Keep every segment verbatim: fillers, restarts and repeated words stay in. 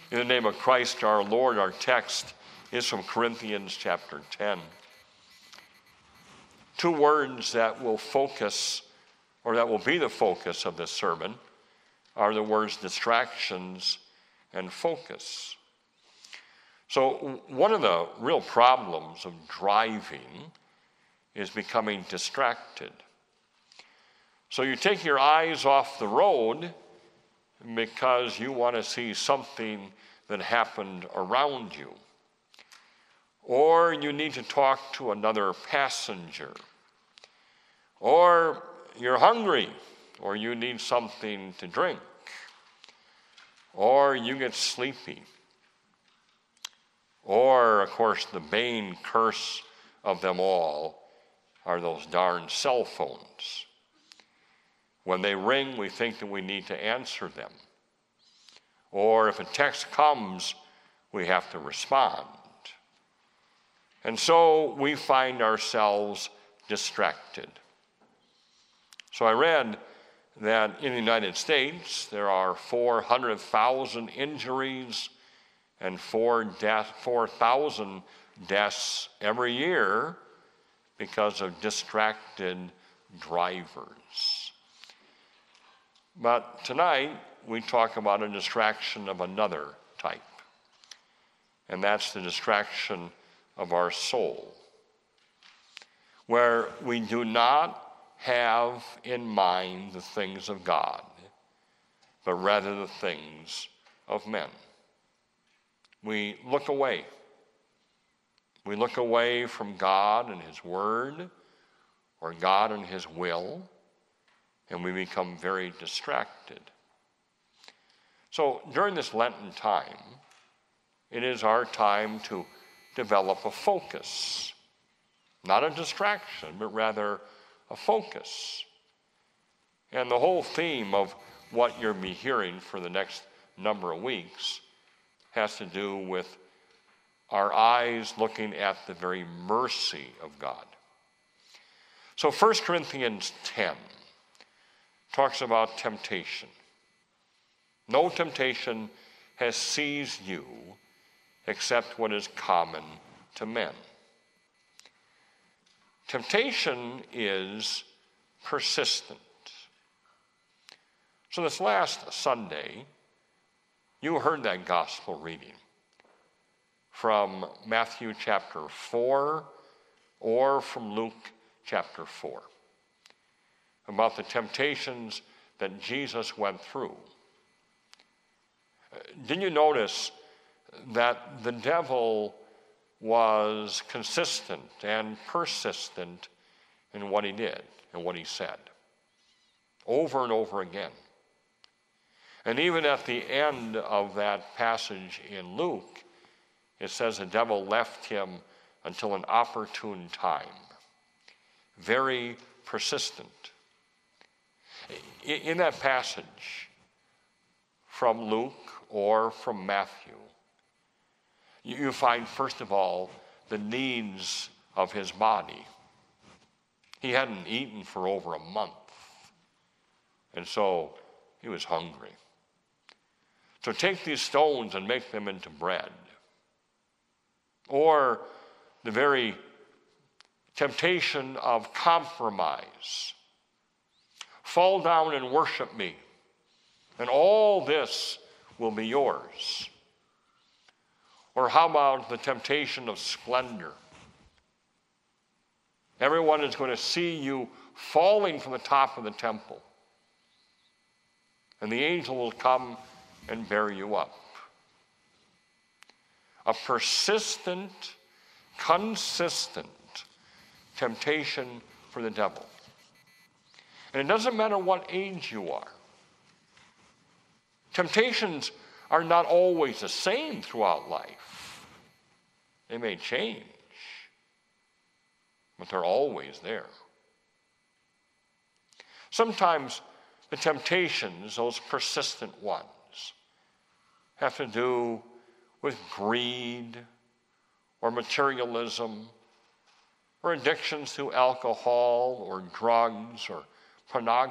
In the name of Christ our Lord, our text is from Corinthians chapter ten. Two words that will focus, or that will be the focus of this sermon, are the words distractions and focus. So one of the real problems of driving is becoming distracted. So you take your eyes off the road because you want to see something that happened around you. Or you need to talk to another passenger. Or you're hungry, or you need something to drink. Or you get sleepy. Or, of course, the bane curse of them all are those darn cell phones. When they ring, we think that we need to answer them. Or if a text comes, we have to respond. And so we find ourselves distracted. So I read that in the United States, there are four hundred thousand injuries and four death, four thousand deaths every year because of distracted drivers. But tonight, we talk about a distraction of another type, and that's the distraction of our soul, where we do not have in mind the things of God, but rather the things of men. We look away. We look away from God and His Word, or God and His will, and we become very distracted. So during this Lenten time, it is our time to develop a focus. Not a distraction, but rather a focus. And the whole theme of what you'll be hearing for the next number of weeks has to do with our eyes looking at the very mercy of God. So First Corinthians ten talks about temptation. No temptation has seized you except what is common to men. Temptation is persistent. So this last Sunday, you heard that gospel reading from Matthew chapter four or from Luke chapter four about the temptations that Jesus went through. Did you notice that the devil was consistent and persistent in what he did and what he said over and over again? And even at the end of that passage in Luke, it says the devil left him until an opportune time. Very persistent. In that passage from Luke or from Matthew, you find, first of all, the needs of his body. He hadn't eaten for over a month, and so he was hungry. So take these stones and make them into bread. Or the very temptation of compromise. Fall down and worship me, and all this will be yours. Or how about the temptation of splendor? Everyone is going to see you falling from the top of the temple, and the angel will come and bear you up. A persistent, consistent temptation for the devil. And it doesn't matter what age you are. Temptations are not always the same throughout life. They may change, but they're always there. Sometimes the temptations, those persistent ones, have to do with greed or materialism or addictions to alcohol or drugs or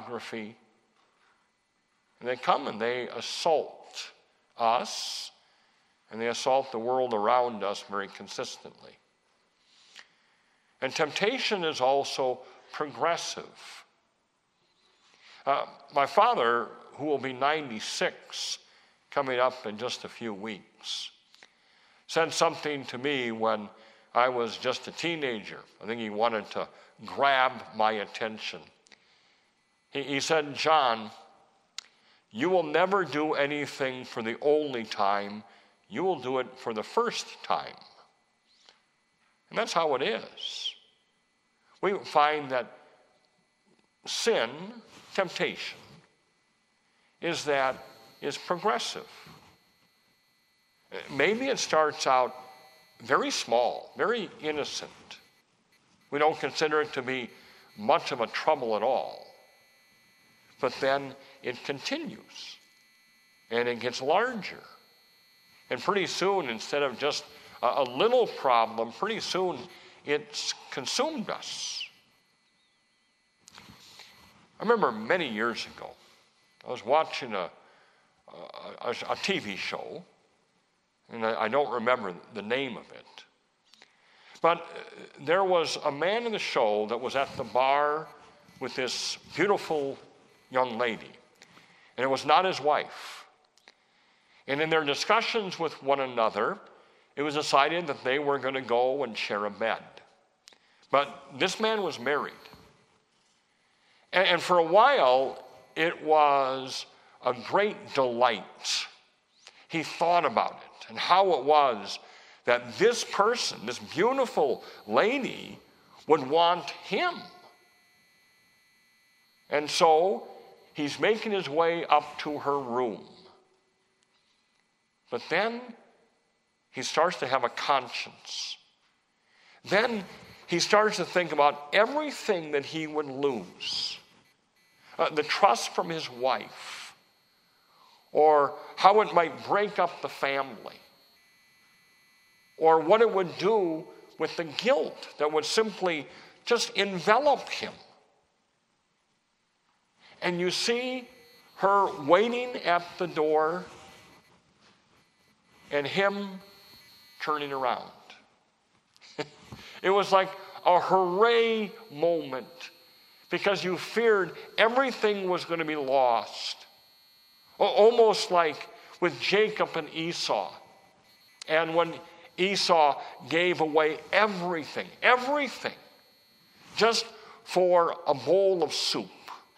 pornography. And they come and they assault us and they assault the world around us very consistently. And temptation is also progressive. Uh, my father, who will be ninety-six coming up in just a few weeks, said something to me when I was just a teenager. I think he wanted to grab my attention. He, he said, "John, you will never do anything for the only time. You will do it for the first time." And that's how it is. We find that sin, temptation, is that is progressive. Maybe it starts out very small, very innocent. We don't consider it to be much of a trouble at all. But then it continues, and it gets larger. And pretty soon, instead of just a, a little problem, pretty soon it's consumed us. I remember many years ago, I was watching a, a, a T V show, and I, I don't remember the name of it. But there was a man in the show that was at the bar with this beautiful young lady, and it was not his wife. And in their discussions with one another, it was decided that they were going to go and share a bed. But this man was married. And, and for a while, it was a great delight. He thought about it and how it was that this person, this beautiful lady, would want him. And so he's making his way up to her room. But then he starts to have a conscience. Then he starts to think about everything that he would lose. Uh, the trust from his wife, or how it might break up the family, or what it would do with the guilt that would simply just envelop him. And you see her waiting at the door and him turning around. It was like a hooray moment, because you feared everything was going to be lost. Almost like with Jacob and Esau. And when Esau gave away everything, everything, just for a bowl of soup.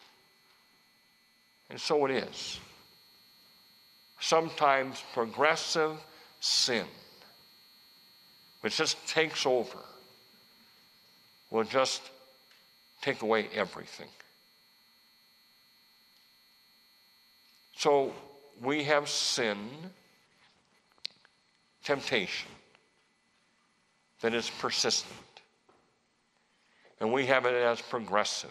And so it is. Sometimes progressive sin, which just takes over, will just take away everything. So we have sin, temptation, that is persistent. And we have it as progressive.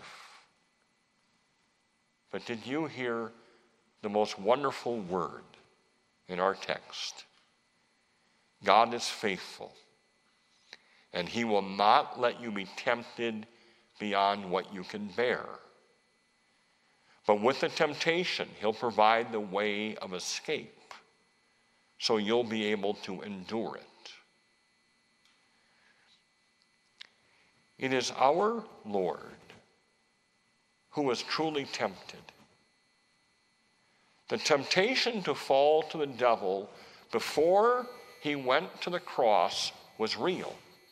But did you hear the most wonderful word in our text? God is faithful, and he will not let you be tempted beyond what you can bear. But with the temptation, he'll provide the way of escape, so you'll be able to endure it. It is our Lord who was truly tempted. The temptation to fall to the devil before he went to the cross was real.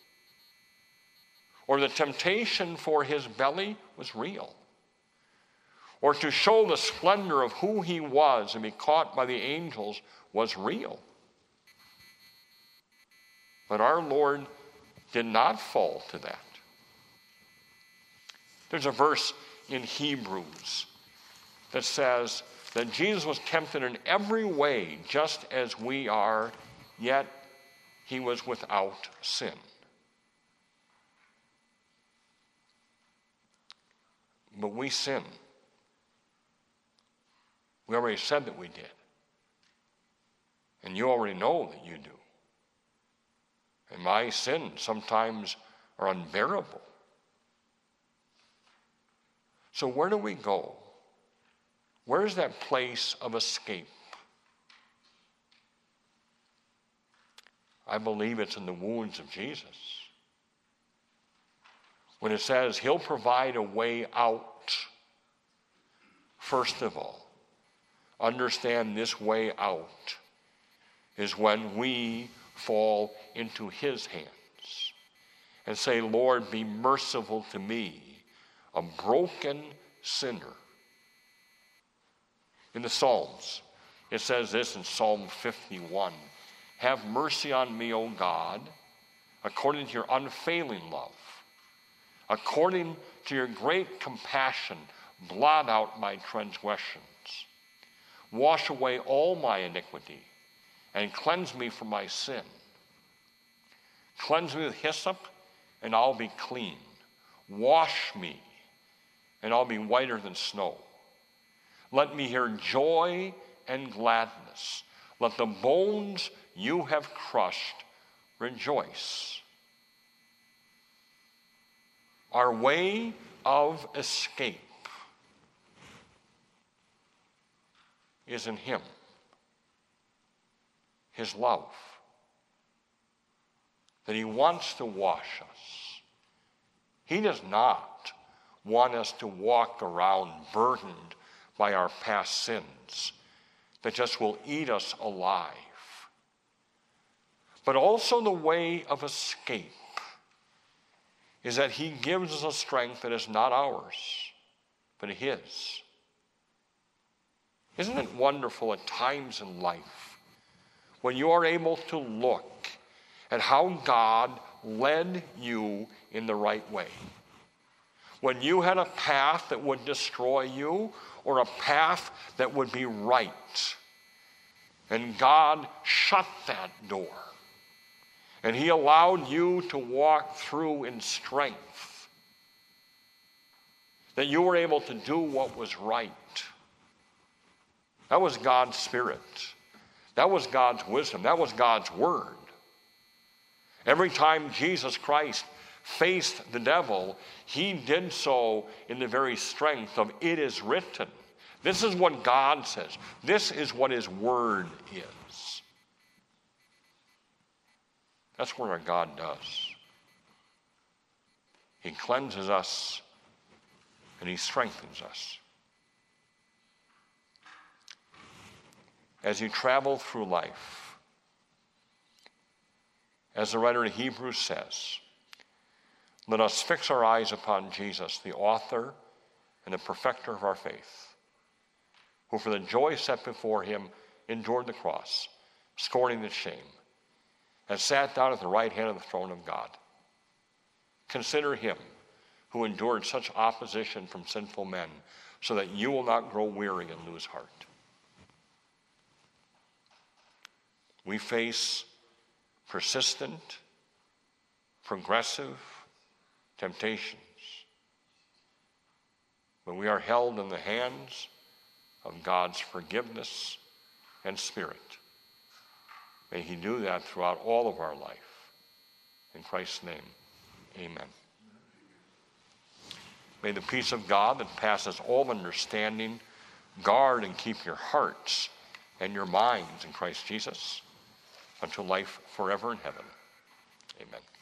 Or the temptation for his belly was real. Or to show the splendor of who he was and be caught by the angels was real. But our Lord did not fall to that. There's a verse in Hebrews that says that Jesus was tempted in every way just as we are, yet he was without sin. But we sin. We already said that we did. And you already know that you do. And my sins sometimes are unbearable. So where do we go? Where's that place of escape? I believe it's in the wounds of Jesus. When it says he'll provide a way out, first of all, understand this way out is when we fall into his hands and say, Lord, be merciful to me, a broken sinner. In the Psalms, it says this in Psalm fifty-one, have mercy on me, O God, according to your unfailing love. According to your great compassion, blot out my transgressions. Wash away all my iniquity and cleanse me from my sin. Cleanse me with hyssop, and I'll be clean. Wash me, and I'll be whiter than snow. Let me hear joy and gladness. Let the bones you have crushed rejoice. Our way of escape is in him, his love, that he wants to wash us. He does not want us to walk around burdened by our past sins that just will eat us alive. But also the way of escape is that he gives us a strength that is not ours, but his. Isn't it wonderful at times in life when you are able to look at how God led you in the right way? When you had a path that would destroy you or a path that would be right, and God shut that door, and he allowed you to walk through in strength, that you were able to do what was right. That was God's Spirit. That was God's wisdom. That was God's word. Every time Jesus Christ faced the devil, he did so in the very strength of it is written. This is what God says. This is what his word is. That's what our God does. He cleanses us and he strengthens us. As you travel through life, as the writer of Hebrews says, let us fix our eyes upon Jesus, the author and the perfecter of our faith, who for the joy set before him endured the cross, scorning the shame, and sat down at the right hand of the throne of God. Consider him who endured such opposition from sinful men, so that you will not grow weary and lose heart. We face persistent, progressive temptations, but we are held in the hands of God's forgiveness and Spirit. May he do that throughout all of our life. In Christ's name, amen. May the peace of God that passes all understanding guard and keep your hearts and your minds in Christ Jesus unto life forever in heaven. Amen.